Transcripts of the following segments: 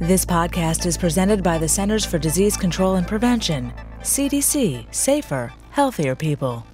This podcast is presented by the Centers for Disease Control and Prevention. CDC. Safer, healthier people.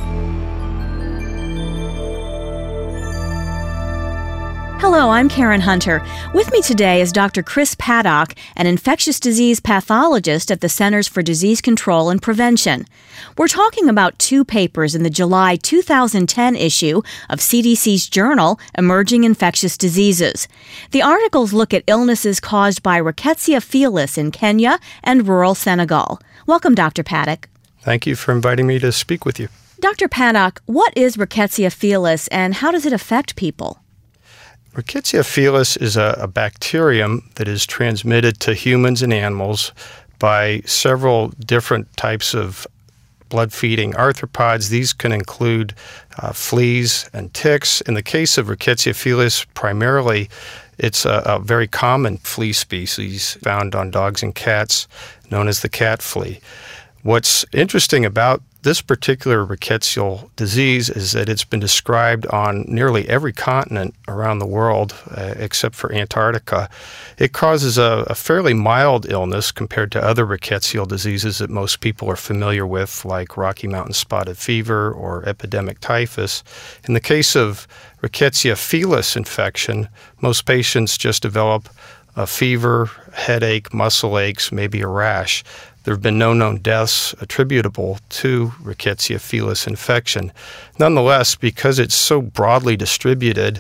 Hello, I'm Karen Hunter. With me today is Dr. Chris Paddock, an infectious disease pathologist at the Centers for Disease Control and Prevention. We're talking about two papers in the July 2010 issue of CDC's journal, Emerging Infectious Diseases. The articles look at illnesses caused by Rickettsia felis in Kenya and rural Senegal. Welcome, Dr. Paddock. Thank you for inviting me to speak with you. Dr. Paddock, what is Rickettsia felis and how does it affect people? Rickettsia felis is a bacterium that is transmitted to humans and animals by several different types of blood-feeding arthropods. These can include fleas and ticks. In the case of Rickettsia felis, primarily it's a very common flea species found on dogs and cats, known as the cat flea. What's interesting about this particular rickettsial disease is that it's been described on nearly every continent around the world except for Antarctica. It causes a fairly mild illness compared to other rickettsial diseases that most people are familiar with, like Rocky Mountain spotted fever or epidemic typhus. In the case of Rickettsia felis infection, most patients just develop a fever, headache, muscle aches, maybe a rash. There have been no known deaths attributable to Rickettsia felis infection. Nonetheless, because it's so broadly distributed,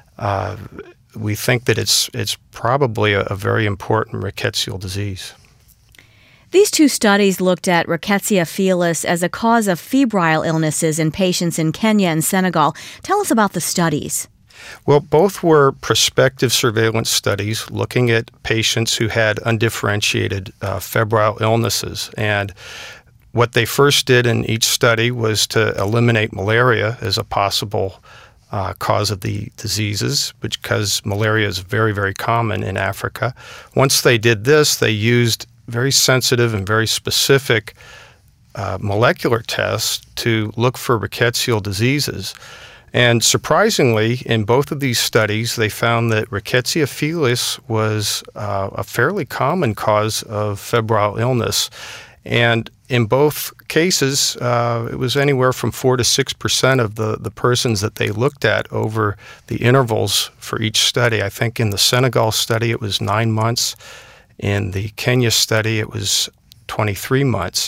we think that it's probably a very important rickettsial disease. These two studies looked at Rickettsia felis as a cause of febrile illnesses in patients in Kenya and Senegal. Tell us about the studies. Well, both were prospective surveillance studies looking at patients who had undifferentiated febrile illnesses. And what they first did in each study was to eliminate malaria as a possible cause of the diseases, because malaria is very, very common in Africa. Once they did this, they used very sensitive and very specific molecular tests to look for rickettsial diseases. And surprisingly, in both of these studies, they found that Rickettsia felis was a fairly common cause of febrile illness. And in both cases, it was anywhere from 4 to 6% of the persons that they looked at over the intervals for each study. I think in the Senegal study, it was 9 months. In the Kenya study, it was 23 months.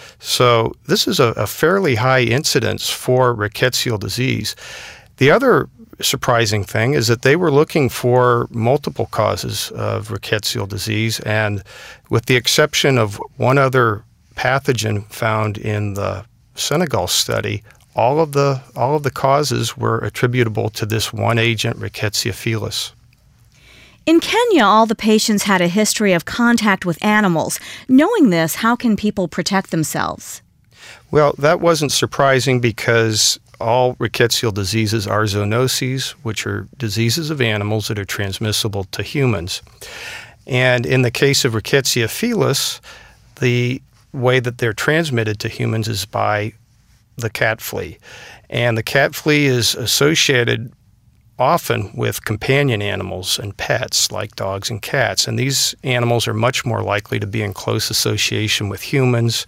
So this is a fairly high incidence for rickettsial disease. The other surprising thing is that they were looking for multiple causes of rickettsial disease, and with the exception of one other pathogen found in the Senegal study, all of the causes were attributable to this one agent, Rickettsia felis. In Kenya, all the patients had a history of contact with animals. Knowing this, how can people protect themselves? Well, that wasn't surprising because all rickettsial diseases are zoonoses, which are diseases of animals that are transmissible to humans. And in the case of Rickettsia felis, the way that they're transmitted to humans is by the cat flea. And the cat flea is associated often with companion animals and pets like dogs and cats. And these animals are much more likely to be in close association with humans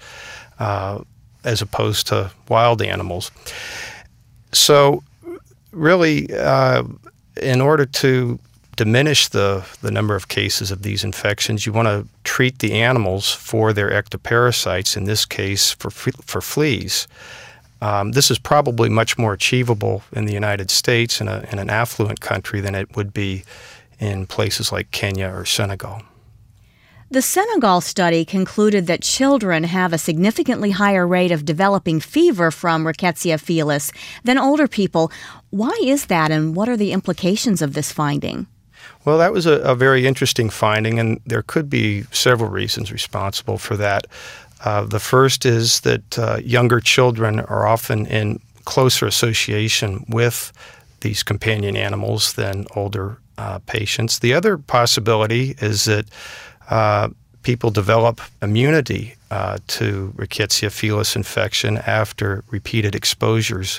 as opposed to wild animals. So really, in order to diminish the number of cases of these infections, you want to treat the animals for their ectoparasites, in this case for fleas. This is probably much more achievable in the United States, in an affluent country, than it would be in places like Kenya or Senegal. The Senegal study concluded that children have a significantly higher rate of developing fever from Rickettsia felis than older people. Why is that, and what are the implications of this finding? Well, that was a very interesting finding, and there could be several reasons responsible for that. The first is that younger children are often in closer association with these companion animals than older patients. The other possibility is that people develop immunity to Rickettsia felis infection after repeated exposures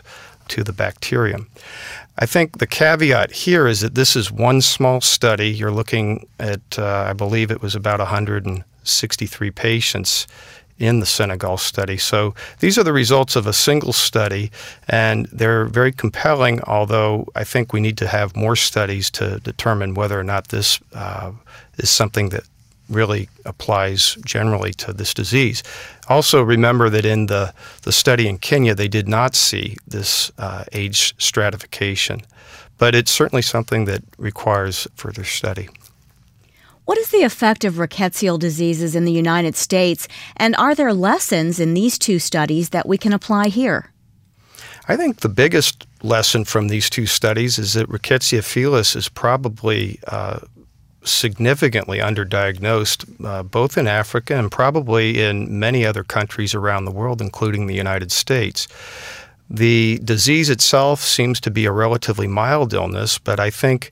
to the bacterium. I think the caveat here is that this is one small study. You're looking at, I believe it was about 163 patients in the Senegal study. So these are the results of a single study, and they're very compelling, although I think we need to have more studies to determine whether or not this is something that really applies generally to this disease. Also remember that in the study in Kenya, they did not see this age stratification, but it's certainly something that requires further study. What is the effect of rickettsial diseases in the United States, and are there lessons in these two studies that we can apply here? I think the biggest lesson from these two studies is that Rickettsia felis is probably significantly underdiagnosed, both in Africa and probably in many other countries around the world, including the United States. The disease itself seems to be a relatively mild illness, but I think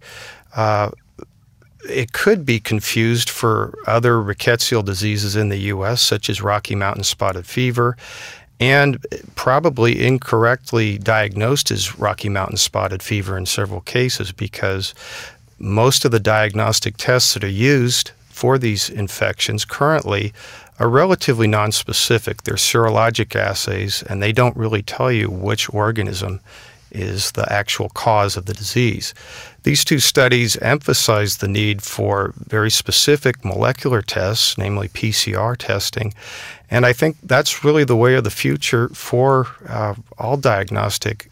it could be confused for other rickettsial diseases in the U.S., such as Rocky Mountain spotted fever, and probably incorrectly diagnosed as Rocky Mountain spotted fever in several cases, because most of the diagnostic tests that are used for these infections currently are relatively nonspecific. They're serologic assays, and they don't really tell you which organism is the actual cause of the disease. These two studies emphasize the need for very specific molecular tests, namely PCR testing, and I think that's really the way of the future for all diagnostic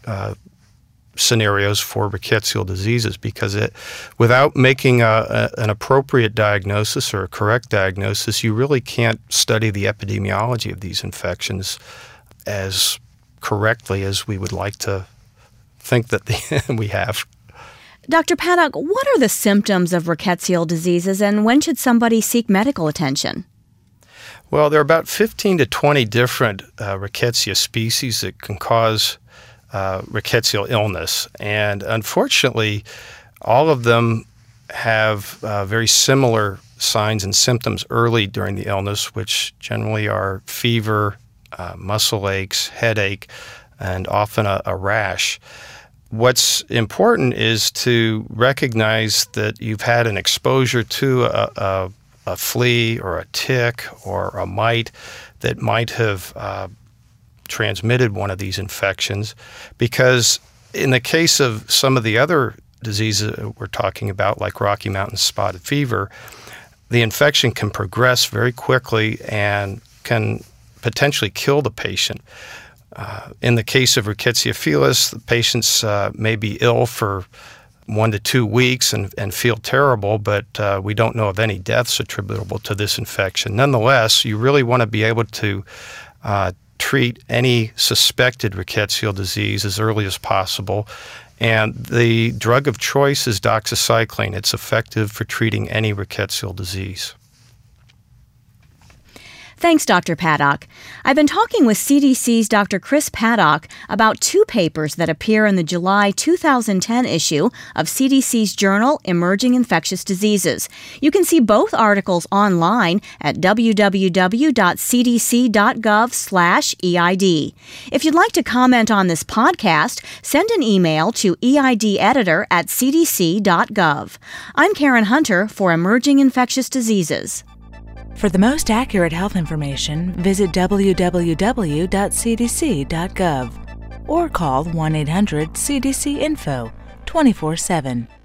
scenarios for rickettsial diseases, because without making an appropriate diagnosis or a correct diagnosis, you really can't study the epidemiology of these infections as correctly as we would like to think that we have. Dr. Paddock, what are the symptoms of rickettsial diseases, and when should somebody seek medical attention? Well, there are about 15 to 20 different rickettsia species that can cause rickettsial illness, and unfortunately, all of them have very similar signs and symptoms early during the illness, which generally are fever, muscle aches, headache, and often a rash. What's important is to recognize that you've had an exposure to a flea or a tick or a mite that might have transmitted one of these infections, because in the case of some of the other diseases we're talking about, like Rocky Mountain spotted fever, the infection can progress very quickly and can potentially kill the patient. In the case of Rickettsia felis, the patients may be ill for 1 to 2 weeks and feel terrible, but we don't know of any deaths attributable to this infection. Nonetheless, you really want to be able to treat any suspected rickettsial disease as early as possible. And the drug of choice is doxycycline. It's effective for treating any rickettsial disease. Thanks, Dr. Paddock. I've been talking with CDC's Dr. Chris Paddock about two papers that appear in the July 2010 issue of CDC's journal, Emerging Infectious Diseases. You can see both articles online at www.cdc.gov/EID. If you'd like to comment on this podcast, send an email to eideditor@cdc.gov. I'm Karen Hunter for Emerging Infectious Diseases. For the most accurate health information, visit www.cdc.gov or call 1-800-CDC-INFO 24/7.